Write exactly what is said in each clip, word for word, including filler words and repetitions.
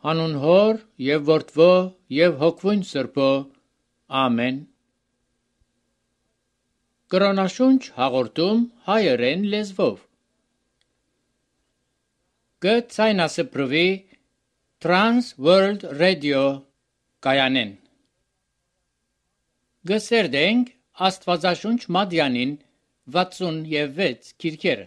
Հանուն Հոր եւ Որդվո եւ Հոգվույն Սրբո։ Ամեն։ Կրոնաշունչ հաղորդում հայերեն լեզվով։ Գցայնասպրվի Trans World Radio կայանեն։ Գսերդենք Աստվածաշունչ Մադյանին վաթսուն եւ վեց քիրքերը։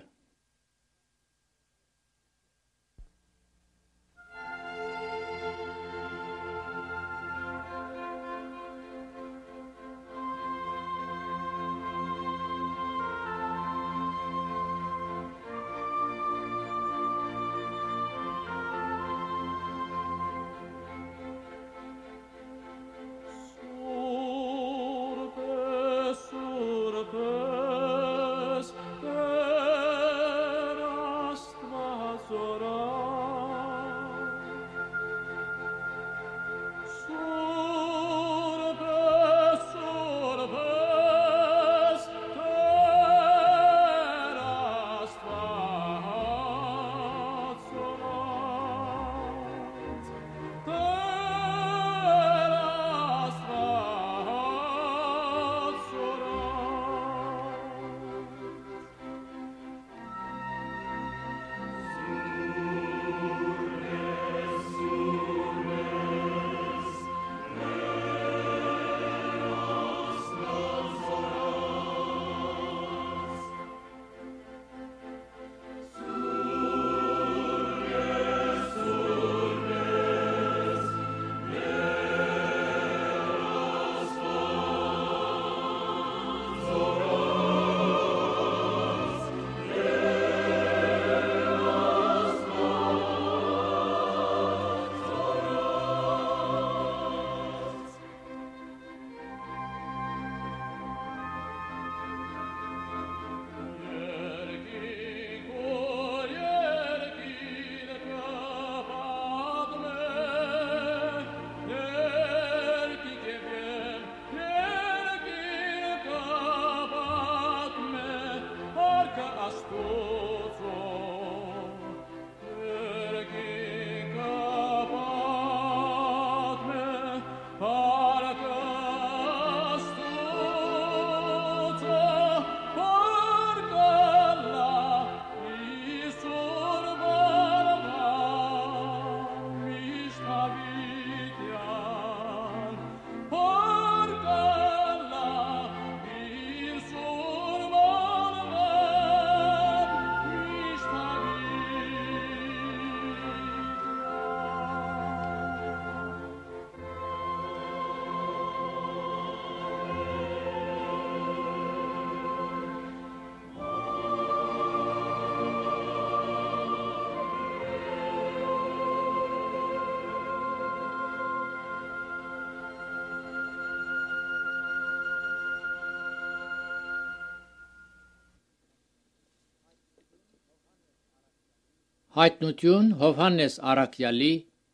Հայտնություն Հովհաննես Առաքյալի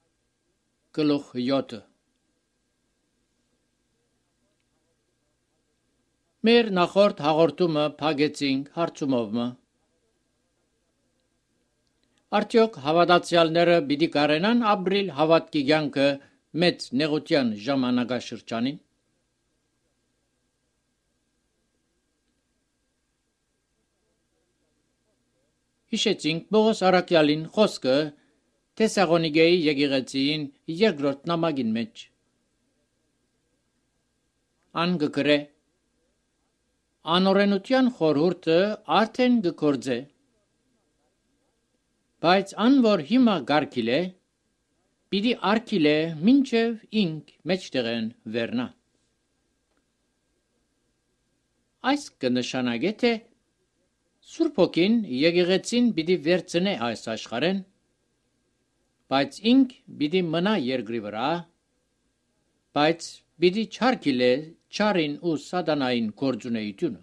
գլուխ յոթ։ Մեր նախորդ հաղորդումը փակեցինք հարցումով։ Արդյոք հավատացյալները պիտի կարենան ապրիլ հավատքի կյանքը մեծ նեղության ժամանակաշրջանին։ Հիշեցինք Պողոս Առաքյալին խոսքը Թեսաղոնիկեի եկեղեցին երկրորդ նամակին մեջ։ Ան գկրե անօրենության խորհուրդը արդեն գկործե, բայց ան որ հիմա գարկիլ է, պիտի արկիլ է մինչև ինք մեջտեղեն վերնա։ Այս կնշանակե թե Սուրբ Հոգին եկեղեցին պիտի վերցնե այս աշխարհեն, բայց ինք պիտի մնա երկրի վրա, բայց պիտի չարկիլե չարին ու սատանային գործունեությունը։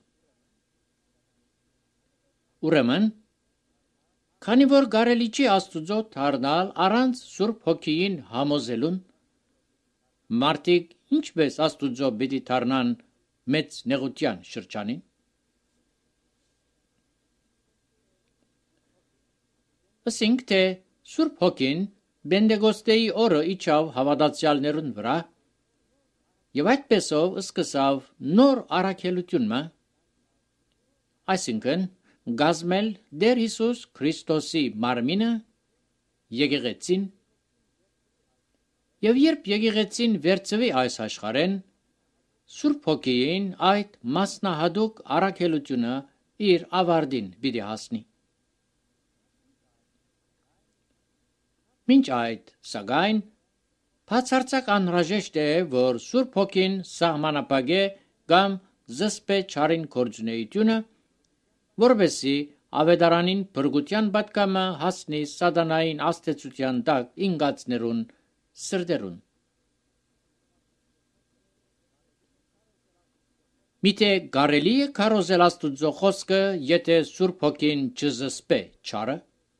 Ուրեմն, քանի որ կարելի չի Աստուծո դառնալ առանց Սուրբ Հոգիին համոզելուն, մարդիկ ինչպես Աստուծո պիտի դառնան մեծ նեղության շրջանին։ Ասենք թե Սուրբ Հոգին Բենդեգոստեի օրը իջավ հավատացյալներուն վրա եւ այդպեսով սկսավ նոր առաքելությունը, այսինքն գազմել Տեր Հիսուս Քրիստոսի մարմինը եկեղեցին, եւ երբ եկեղեցին վերծվի այս աշխարհեն, Սուրբ Հոգին այդ մասնահատուկ առաքելությունը իր ավարտին պիտի հասնի։ Մինչ այդ, սակայն, բացարձակ անհրաժեշտ է, որ Սուրբ Հոգին սահմանափակե կամ զսպե չարին գործունեությունը, որովհետեւ ավետարանին բրգության պատկամը հասնի սատանային աստեցության տակ ինգածներուն սրտերուն։ Միթե կարելի է քարոզել Աստուծո խոսքը, եթե Սուրբ Հոգին չզսպե չարը։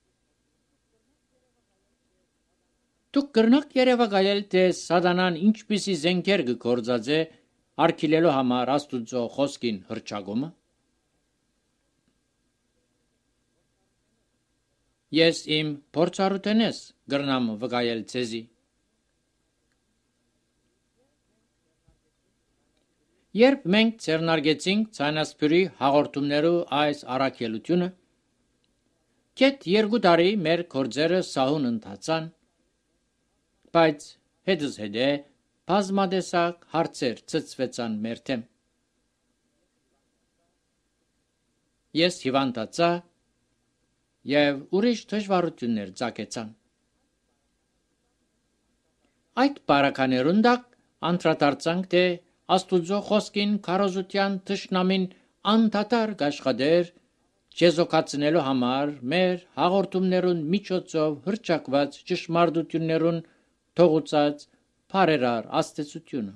Դուք կրնակ երևակայել, թե սատանան ինչպիսի զենքեր կգործածե արգելելու համար Աստուծո խոսքին հռչակումը։ Ես իմ փորձառութենես կրնամ վկայել ցեզի։ Երբ մենք ցերնարգեցինք ցանասպյուրի հաղորդումներու այս առաքելությունը, կետ երկու տարի մեր գործերը սահուն ընթացան, բայց հետս հետե բազմադեսակ հարցեր ծծվեցան մեր թեմ։ Ես հիվանդացա եւ ուրիշ դժվարություններ ծագեցան։ Այդ բարականերուն դակ անդրադարձանք, թե Աստուծո խոսքին քարոզության թշնամին անդադար կաշխատեր չեզոքացնելու համար մեր հաղորդումներուն միջոցով հրճակված ճշմարտություններուն թողուցած բարերար աստեցությունը։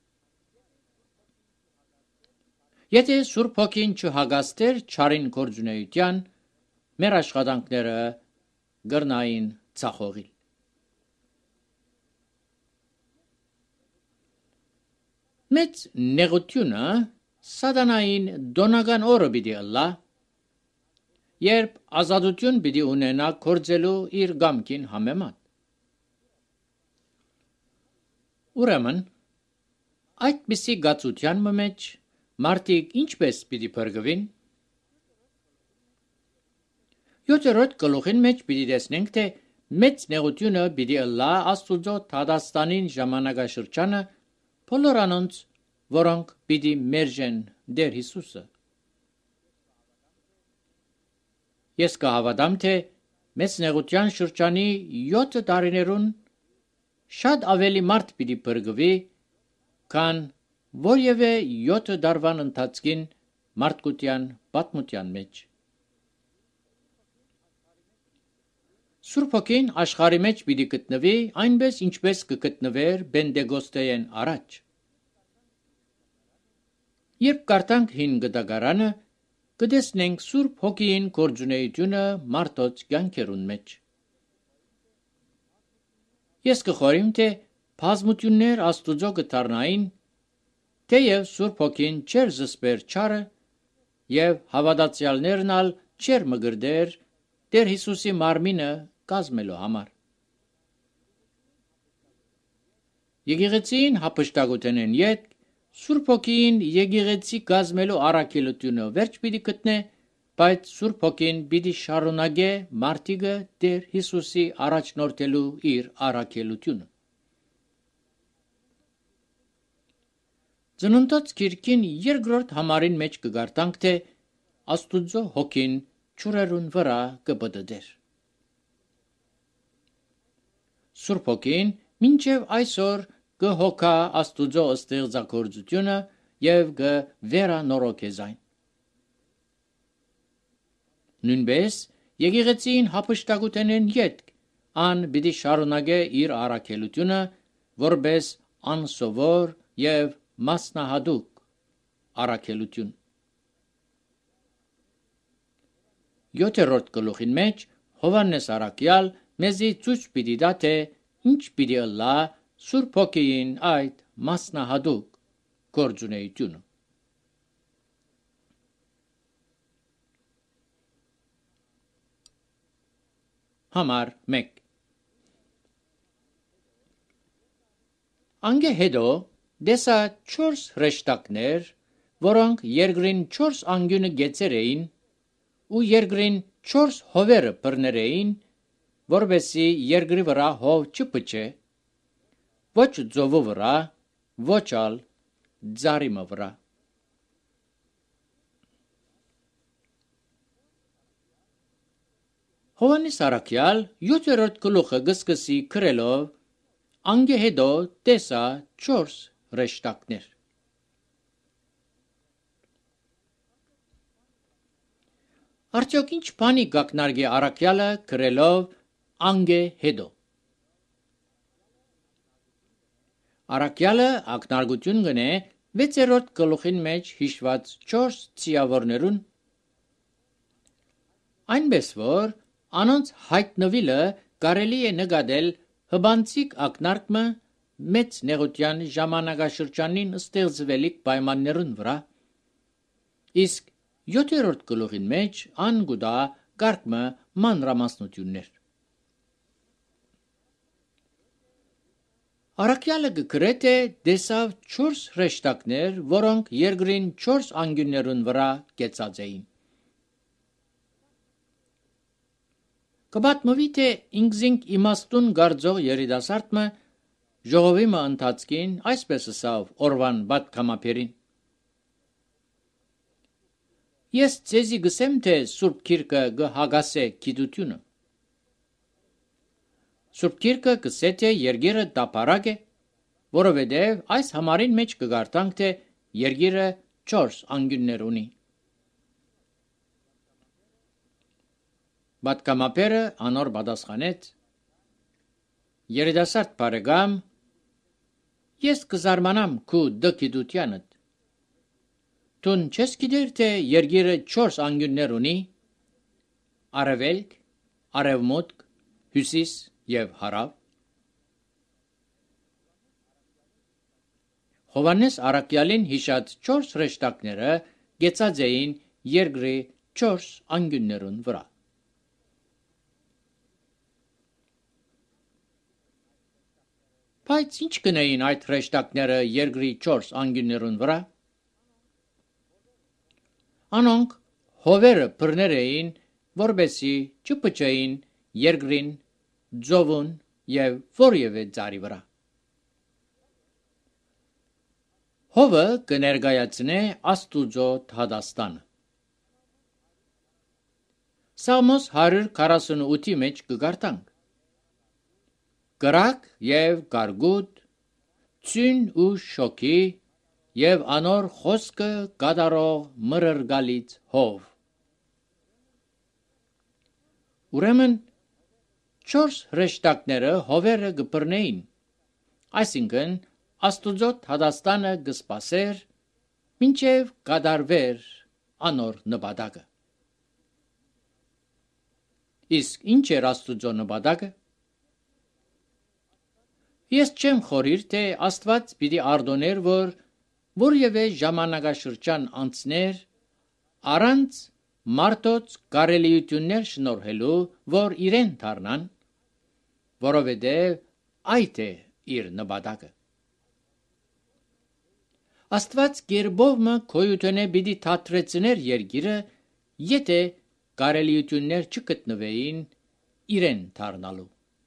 Եթե Սուրբ Հոգին չհագաստեր չարին գործունեության, մեր աշխատանքները կրնային ցախողիլ։ Մեծ նեղությունը սատանային դոնական օրը պիտի ըլլա, երբ ազատություն պիտի ունենա գործելու իր գամքին համեմատ։ Ուրեմն, այդպիսի գացության մեջ մարդիկ ինչպես պիտի բրգվին։ Յոթերորդ գլուխին մեջ պիտի տեսնենք, թե մեծ նեղությունը պիտի ըլլա Աստուծո դատաստանին ժամանակաշրջանը բոլոր անոնց, որոնք պիտի մերժեն Տեր Հիսուսը։ Ես կհավատամ, թե մեծ նեղության շրջանի յոթ տարիներուն շատ ավելի մարդ պիտի բրգվի, քան որևէ յոթ դարվան ընթացքին մարդկության պատմության մեջ։ Սուրբ Հոգին աշխարհի մեջ պիտի գտնվի այնպես, ինչպես կգտնվեր Բենդեգոստեին առաջ։ Երբ կարդանք հին գդագարանը, կտեսնենք Սուրբ Հոգին գործունեությունը մարդոց կյանքերուն մեջ։ Ես կխորհեմ, թե բազմություններ Աստուծո կդառնային, թեև Սուրբ Հոգին չեր զսպեր չարը եւ հավատացյալներն ալ չեր մգրդեր Տեր Հիսուսի մարմինը կազմելու համար։ Եկեղեցին հապշտակութենեն յետ Սուրբ Հոգին եկեղեցի կազմելու առաքելությունը վերջ պիտի գտնե, բայց Սուրբ Հոգին պիտի շարունակե մարդիկը Տեր Հիսուսի առաջնորդելու իր առաքելությունը։ Ծննդոց գիրքին երկրորդ համարին մեջ կգարտանք, թե Աստուծո Հոգին ջուրերուն վրա կպտտեր։ Սուրբ Հոգին մինչև այսօր կհոգա Աստուծո ստեղծագործությունը եւ կվերանորոգե զայն։ Նույնպես եկեղեցին հապշտակութենեն յետք ան պիտի շարունակե իր առաքելությունը որպես անսովոր եւ մասնահատուկ առաքելություն։ Յոթերորդ գլուխին մեջ Հովհաննես առաքյալ մեզի ցույց պիտի տա, թե ինչ պիտի ըլլա Սուրբ Հոգին այդ մասնահատուկ գործունեությունը։ Համար մեկ Անգե հետո դեսա չորս հրեշտակներ, որոնք երկրին չորս անգյունը գեցեր էին, ու երկրին չորս հովերը բռներ էին, որովհետեւ երկրի վրա հով չփչե, ոչ ծովու վրա, ոչ ալ ձարիմը վրա։ Հովանես Արաքյալ յոթերորդ գլուխը գսկսի քրելով անգե հետո տեսա չորս հրեշտակներ։ Արդյոք ինչ բանի գակնարգի Արաքյալը քրելով անգե հետո։ Արաքյալը ակնարգություն գնե վեցերորդ գլուխին մեջ հիշված չորս ցիավորներուն, այնպես որ անոնց հայտնվիլը կարելի է նկատել հբանցիկ ակնարկը մեծ նեղության ժամանակաշրջանին ստեղծվելիք պայմաններուն վրա, իսկ յոթերորդ գլուխին մեջ անգուտա կարգը մանրամասնություններ։ Արաքյալը գկրե թե դեսավ չորս հրեշտակներ, որոնք երկրին չորս անգյուններուն վրա կեցած էին։ Կպատմվի թե ինքզինք իմաստուն գարձող երիտասարդը ժողովի մը ընթացքին այսպես ասավ օրվան պատգամաբերին. Ես ձեզի գսեմ թե Սուրբ Գիրքը գհագասե գիտությունը։ Սուրբ Գիրքը գսե թե երկիրը տապարակ է, որովհետև այս համարին մեջ կգարտանք թե երկիրը չորս անգյուններ ունի։ Պատգամաբերը անոր պատասխանեց. Երիտասարդ բարեկամ, ես կզարմանամ քու դգիտությանդ։ Տուն չես գիտեր թե երկիրը չորս անգյուններ ունի, արևելք, արևմուտք, հյուսիս եւ հարավ։ Հովանես Արաքյալին հիշած չորս հրեշտակները գեցած էին երկրի չորս անգյուններուն վրա։ Բայց ինչ կնեին այդ հրեշտակները երկրի չորս անգյուններուն վրա։ Անոնք հովերը բռներ էին, որբեսի չփչեին երկրին, ծովուն եւ որևէ ծառի վրա։ Հովը կներկայացնե Աստուծո հադաստանը։ Սաղմոս հարյուր քառասունութի մեջ կգարտանք. Կրակ եւ գարգուտ, ցուն ու շոքի եւ անոր խոսքը կատարող մրրգալից հով։ Ուրեմն չորս հրեշտակները հովերը գբռնեին, այսինքն Աստուծո հադաստանը գսպասեր, մինչև կատարվեր անոր նպատակը։ Իսկ ինչ էր Աստուծո նպատակը։ Ես չեմ խորիր, թե Աստված պիտի ардոներ, որ որևէ ժամանակաշրջան անցներ առանց մարդոց կարելիություններ շնորհելու, որ իրեն դառնան, որովհետև այդ է իր նպատակը։ Աստված գերբովը քոյութենե պիտի թատրեցներ երկիրը, եթե կարելիություններ չգտնվեին իրեն դառնալու։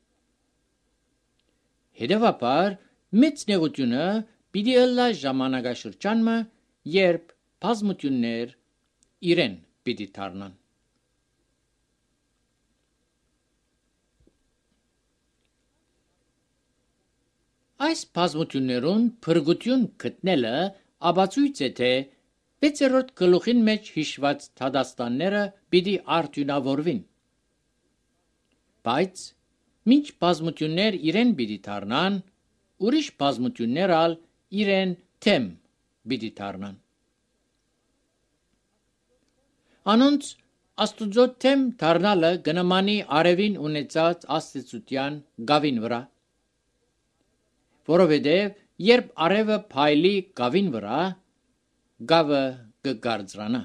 Հետևաբար մեծ նեղությունը պիտի ըլլա ժամանակաշրջանը, երբ բազմություններ իրեն պիտի դառնան։ Այս բազմություններուն փրկություն գտնելը ապացույց է, թե վեցերորդ գլուխին մեջ հիշված հադաստանները պիտի արդյունավորվին։ Բայց մինչ բազմություններ իրեն պիտի դառնան, ուրիշ բազմություններ ալ իրեն թեմ պիտի դառնան։ Անոնց Աստուծո թեմ դառնալը գնամանի արևին ունեցած աստեցության գավին վրա, որովհետև երբ արևը փայլի գավին վրա, գավը կգարձրանա։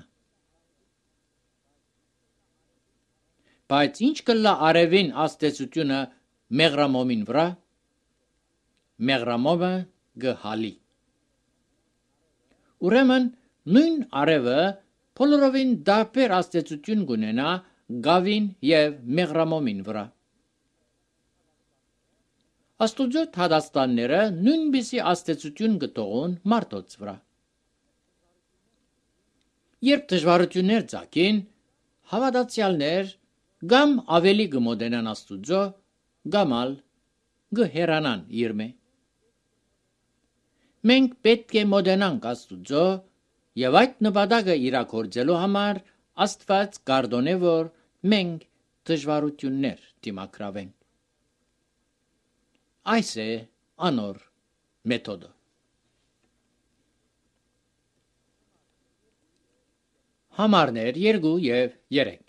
Բայց ինչ կլա արևին աստեցությունը մեղրամոմին վրա։ Մեղրամոմը գհալի։ Ուրեմն նույն արևը բոլորովին դարբեր աստեցություն գունենա գավին եւ մեղրամոմին վրա։ Աստուծո թադաստանները նույնպիսի աստեցություն գտողուն մարդոց վրա։ Երբ դժվարություններ ծագին, հավատացյալներ կամ ավելի գմոդենան Աստուծո, կամ ալ գհերանան իրմե։ Մենք պետք է մոդենանք Աստուծո եւ այդ նպատակը իրագործելու համար Աստված կարդոնե, որ մենք դժվարություններ դիմակրավենք։ Այս է անոր մեթոդը։ Համարներ երկու եւ երեք։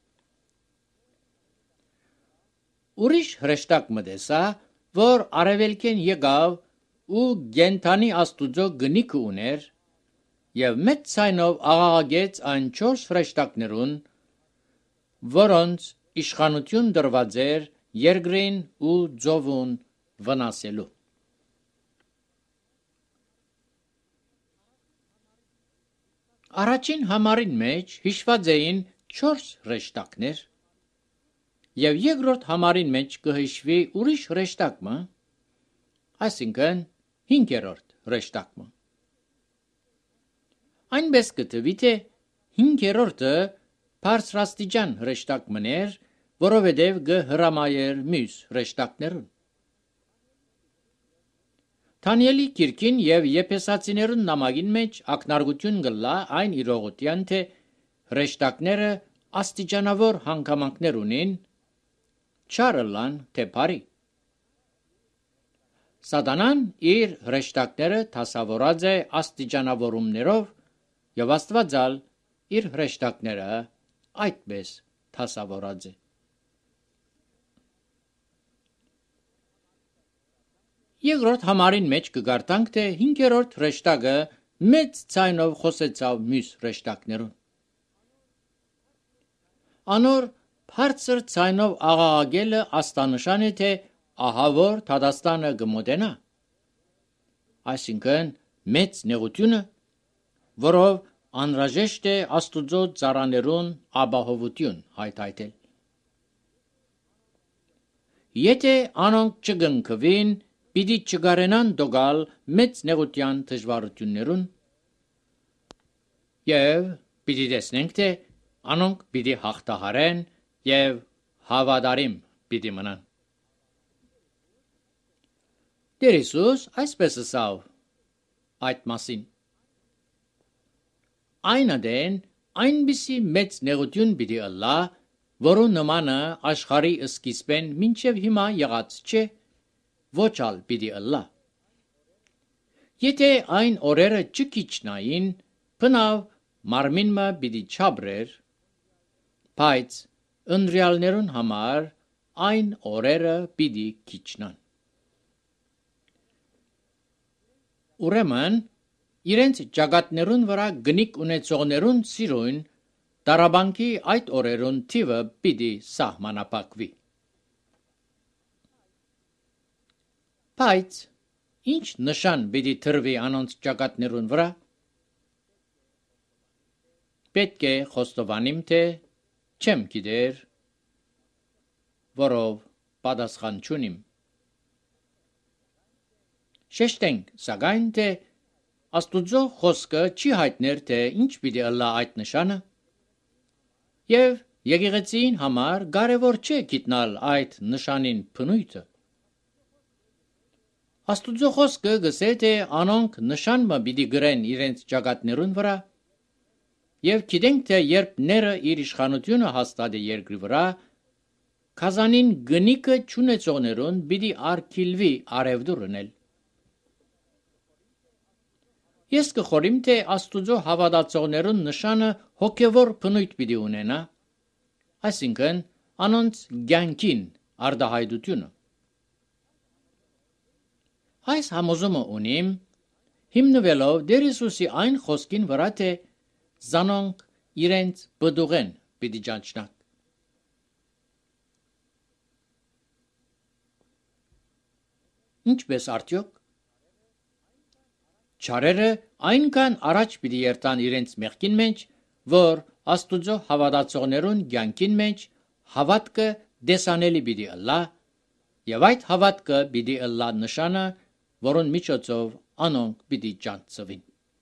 Ուրիշ հրեշտակ մտեսա, որ արևելքեն եկավ ու գենթանի Աստուծո գնիքը ուներ եւ մեծ ցայնով աղաղագեց այն չորս հրեշտակներուն, որոնց իշխանություն դրված էր երկրին ու ծովուն վնասելու։ Առաջին համարին մեջ հիշված էին չորս հրեշտակներ եւ երկրորդ համարին մեջ կհիշվի ուրիշ հրեշտակը, այսինքն հինգերորդ հրեշտակը։ Այնպես կտվի, թե հինգերորդը բարձրաստիճան հրեշտակ մներ, որովհետև կհրամայեր մյուս հրեշտակներուն։ Դանիելի գիրքին եւ Եփեսացիներուն նամակին մեջ ակնարկություն կլա այն իրողության, թե հրեշտակները աստիճանավոր հանգամանքներ ունին, չարըլան թե բարի։ Սատանան իր հրեշտակները դասավորած է աստիճանավորումներով եւ Աստվածալ իր հրեշտակները այդպես դասավորած է։ Երկրորդ համարին մեջ կգարտանք, թե հինգերորդ հրեշտակը մեծ ցայնով խոսեցավ մյուս հրեշտակներուն։ Անոր բարձր ցայնով աղաղակելը աստանշան է, թե ահավոր թադաստանը կմոտենա, այսինքն մեծ նեղությունը, որով անհրաժեշտ է Աստուծո ծառաներուն ապահովություն հայթայթել։ Եթե անոնք չգնկվին, պիտի չգարենան դոգալ մեծ նեղության դժվարություններուն եւ պիտի տեսնենք, թե անոնք պիտի հաղթահարեն եւ հավատարիմ պիտի մնան։ Տեր Հիսուս այսպես ասավ այդ մասին. Այն ադեն այնպիսի մեծ նեղություն պիտի ըլլա, որու նմանը աշխարհի սկիզբեն մինչև հիմա եղած չէ, ոչ ալ պիտի ըլլա։ Եթե այն օրերը չքիչնային, բնավ մարմինը պիտի չաբրեր, բայց ընտրյալներուն համար այն օրերը պիտի քիչնան։ Ուրեմն իրենց ճակատներուն վրա գնիկ ունեցողներուն սիրուն տարաբանքի այդ օրերուն թիվը պիտի սահմանապակվի։ Բայց ինչ նշան պիտի թրվի անոնց ճակատներուն վրա։ Պետք է խոստովանիմ, թե չեմ գիտեր, որով պատասխան չունիմ։ Շեշտենք, սակայն, թե Աստուծո խոսքը չի հայտներ, թե ինչ պիտի ըլլա այդ նշանը, եւ եկեղեցին համար կարևոր չէ գիտնալ այդ նշանին բնույթը։ Աստուծո խոսքը գսե, թե անոնք նշանը պիտի գրեն իրենց ճակատներուն վրա, եւ գիտենք, թե երբ ները իր իշխանությունը հաստատի երկրի վրա, քազանին գնիկը չունեցողներուն պիտի արգիլվի արևդուրն էլ։ Ես կխորիմ, թե Աստուծո հավատացողներուն նշանը հոգևոր բնույթ պիտի ունենա, այսինքն անոնց կյանքին արտահայտությունը։ Այս համոզումը ունիմ, հիմնվելով Տեր Հիսուսի այն խոսքին վրա, թե զանոնք իրենց բդուղեն պիտի ճանչնան։ Ինչպես արդյոք Չարերը այնքան առաջ պիտի երթան իրենց մեղքին մեջ, որ Աստուծո հավատացողներուն կյանքին մեջ հավատքը դեսանելի պիտի ըլլա, եւ այդ հավատքը պիտի ըլլա նշանը, որոն միջոցով անոնք պիտի ճանցվին։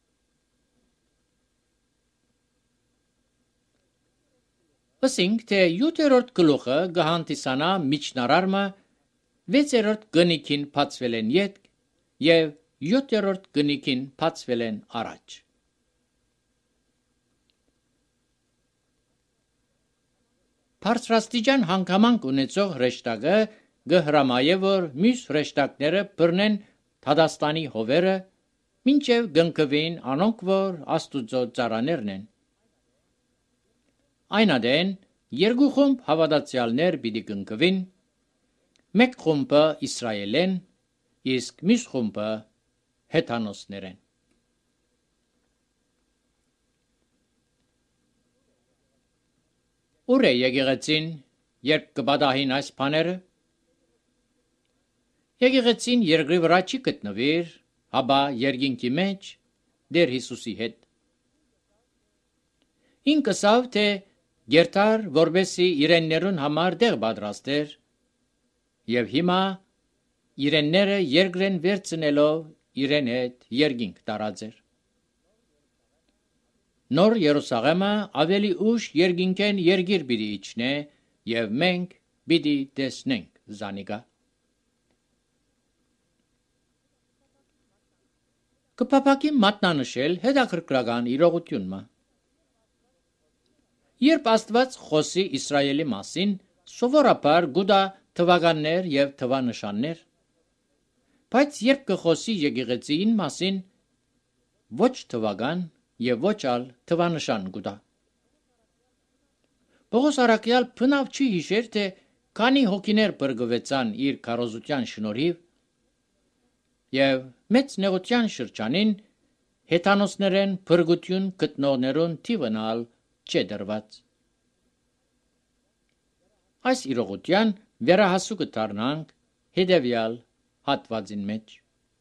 Ասենք թե յոթերորդ գլուխը գահանտիսանա միջնարարմը վեցերորդ գնիքին բացվել են յետք եւ յոթերորդ գնիքին բացվել են առաջ։ Բարձրաստիճան հանգամանք ունեցող հրեշտակը գհրամայե որ մյուս հրեշտակները բռնեն Թադաստանի հովերը, մինչև գնկվին անոնք որ Աստուծո ծառաներն են։ Այնադեն երկու խումբ հավատացյալներ պիտի գնկվին, մեկ խումբը Իսրայելեն, իսկ մյուս խումբը հեթանոսներեն։ Ուր է եկեղեցին, երբ կպատահին այս բաները։ Եկեղեցին երկրի վրա չի գտնվիր, հաբա երկինքի մեջ Տեր Հիսուսի հետ։ Ինքսավ թե գերտար որբեսի իրեններուն համար դեղ պատրաստեր եւ հիմա իրենները երկրեն վերցնելով իրեն հետ երկինք տարածեր։ Նոր Երուսաղեմը ավելի ուշ երկինքեն երգիր պիտի իջնե եւ մենք պիտի տեսնենք զանիկա։ Կփապակի մատնանշել հետաքրքրական իրողությունը։ Երբ Աստված խոսի Իսրայելի մասին, սովորաբար գուտա թվականներ եւ թվանշաններ, բայց երբ կխոսի եկեղեցին մասին, ոչ թվական եւ ոչ ալ թվանշան գուտա։ Պողոս առաքյալ բնավ չի հիշեր, թե քանի հոգիներ բրգվեցան իր քարոզության շնորհիվ եւ մեծ նեղության շրջանին հեթանոսներեն բրգություն գտնողներուն թիվնալ չէ դրված։ Այս իրողության վերահասու կդառնանք հետևյալ հատվածին մեջ։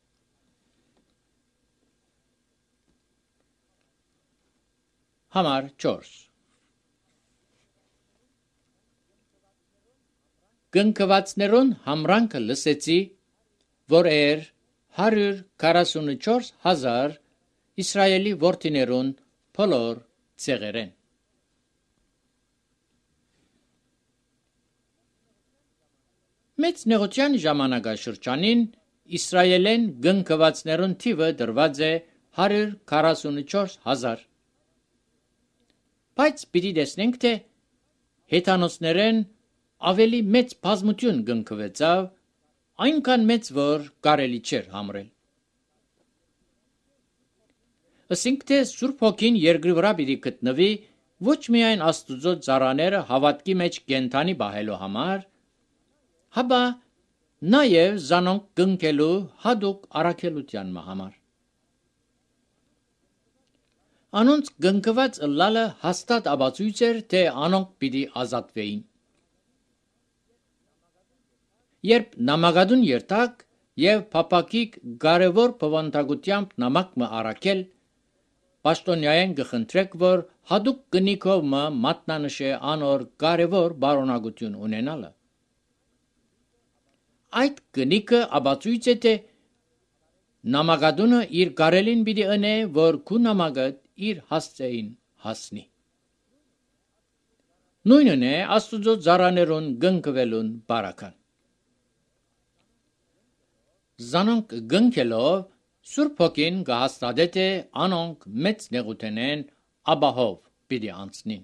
Համար չորս Գնկվածներուն համրանքը լսեցի, որ էր հարյուր քառասունուչորս հազար Իսրայելի որդիներուն բոլոր ցեղերեն։ Մեծ նեղության ժամանակաշրջանին Իսրայելեն գնկվածներուն թիվը դրված է հարյուր քառասունուչորս հազար։ Բայց պիտի տեսնենք, թե հեթանոսներեն ավելի մեծ բազմություն գնկվեցավ, այնքան մեծ, որ կարելի չէր համրել։ Ասենք թե Սուրբ Հոգին երկրի վրա պիտի գտնվի ոչ միայն Աստուծո ծառաները հավատքի մեջ կենթանի բահելու համար, հաբա նաև զանոնք գնկելու հադուկ առաքելության համար։ Անոնց գնկված ըլլալը հաստատ ապացույց էր, թե անոնք պիտի ազատվեին։ Երբ նամակադուն երթակ եւ փապակիկ կարևոր բովանդակությամբ նամակ մը առաքել, պաշտոնյային գխնդրեք, որ հադուկ գնիկով մը մատնանշե անոր կարևոր բարոնակություն ունենալը։ Այդ գնիկը ապացույց է, թե նամակադունը իր կարելին պիտի ընե, որ քու նամակը իր հասցեին հասնի։ Նույնն է Աստուծո ծառաներուն գնկվելուն բարական։ Զանոնք գնկելով Սուրբ Հոգին կհաստատե, թե անոնք մեծ նեղութենեն ապահով պիտի անցնին։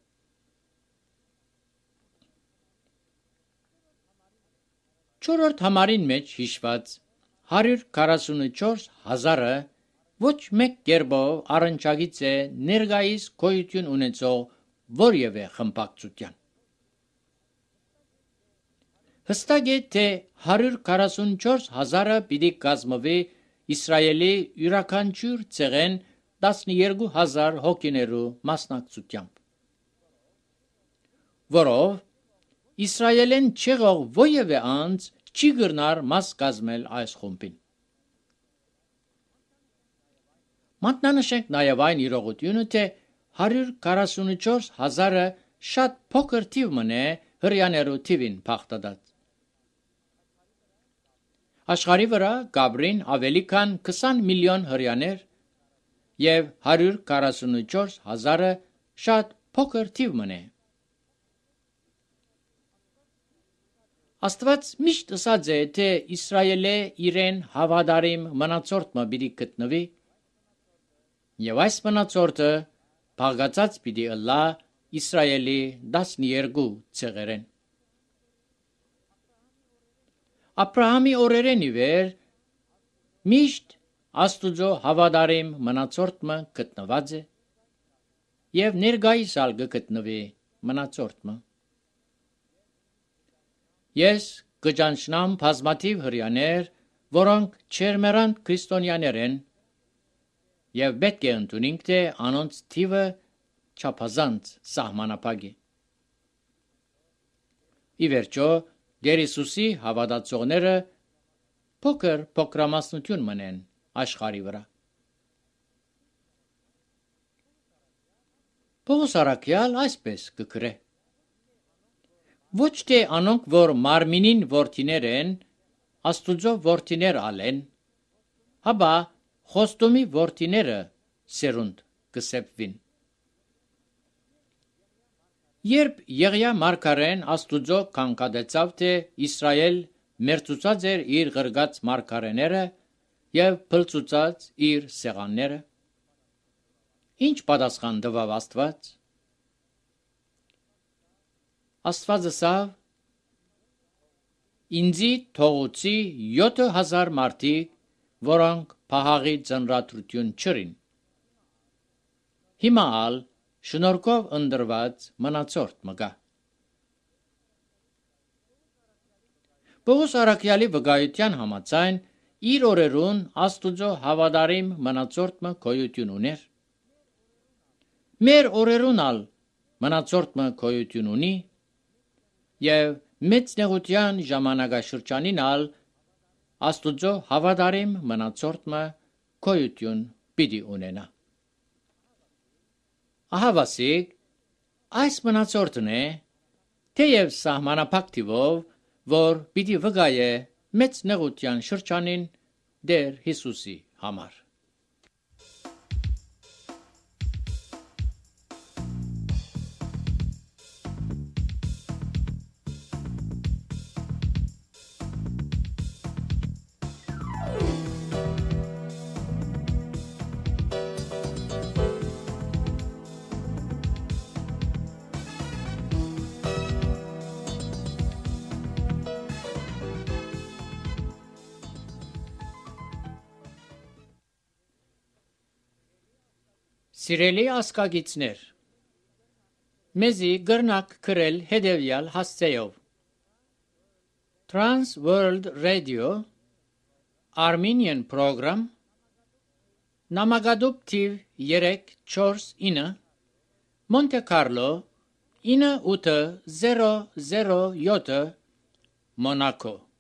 Չորրորդ համարին մեջ հիշված հարյուր քառասունուչորս հազարը ոչ մեկ կերպով առնչագից է ներկայիս գոյություն ունեցող որևէ խմբակցության։ Հստակ է, թե հարյուր քառասունուչորս հազարը պիտի կազմվի Իսրայելի յուրաքանչյուր ցեղեն տասներկու հազար հոգիներու մասնակցությամբ, որով Իսրայելեն չեղող որևէ անձ չի գրնար մաս կազմել այս խումբին։ Մատնանշենք նաև այն իրողությունը, թե հարյուր քառասունուչորս հազարը շատ փոքր թիվ մնե հրյաներու թիվին փախտած։ Աշխարհի վրա գաբրին ավելի քան քսան միլիոն հրյաներ եւ հարյուր քառասունուչորս հազարը շատ փոքր թիվ մնե։ Աստված միշտ ասած է, թե Իսրայելը իրեն հավատարիմ մնացորդը պիտի գտնվի, եւ այս մնացորդը բաղկացած պիտի ըլլա Իսրայելի տասներկու ցեղերեն։ Աբրահամի օրերեն ի վեր միշտ Աստուծո հավատարիմ մնացորդը գտնված է եւ ներկայիս ալ գտնվի մնացորդը։ Ես կճանչնամ բազմաթիվ հրյաներ, որոնք չերմերանտ քրիստոնյաներ են, եւ պետք է ընդունենք, թե անոնց թիվը չափազանց սահմանափակ է։ Ի վերջո, Տեր Հիսուսի հավատացողները փոքր փոքրամասնություն մնեն աշխարհի վրա։ Պողոս առաքյալ այսպես կգրե. Ոչ թե անոնք, որ մարմինին որդիներ են, Աստուծո որդիներ ալեն, հաբա խոստումի որդիները սերունդ կսեպվին։ Երբ Եղիա մարգարեն Աստուծո կանգադեցավ, թե Իսրայել մերծուցած էր իր գրգած մարգարեները եւ փլծուցած իր սեղանները, ինչ պատասխան տվավ Աստված։ Աստված ասավ. ինձի թողուցի յոթ հազար մարդիկ, որոնք փահաղի ծնրատություն չրին։ Հիմա ալ շնորհքով ընդրված մնացորդ մգա։ Պողոս առաքյալի վկայության համաձայն իր օրերուն Աստուծո հավատարիմ մնացորդը գոյություն ուներ։ Մեր օրերուն ալ մնացորդը գոյություն ունի եւ մեծ նեղության ժամանակաշրջանին ալ Աստուծո հավատարիմ մնացորդը գոյություն պիտի ունենա։ Ահավասիկ, այս մնացորդն է, թեև սահմանափակ թիվով, որ պիտի վկայե մեծ նեղության շրջանին Տեր Հիսուսի համար։ Սիրելի ասկագիցներ, մեզի գրնակ գրել հետևյալ հասցեով. Trans World Radio Armenian Program Նամակադուպ թիվ երեք չորս ինը Monte Carlo ինը ութ զերո զերո յոթ Monaco